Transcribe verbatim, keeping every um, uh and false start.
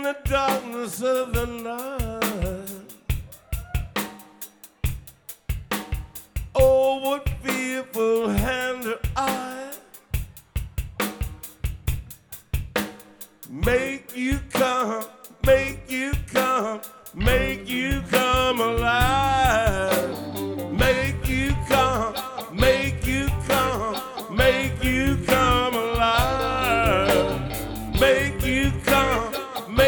the darkness of the night. Oh, what fearful hand or I make you come, make you come, make you come alive.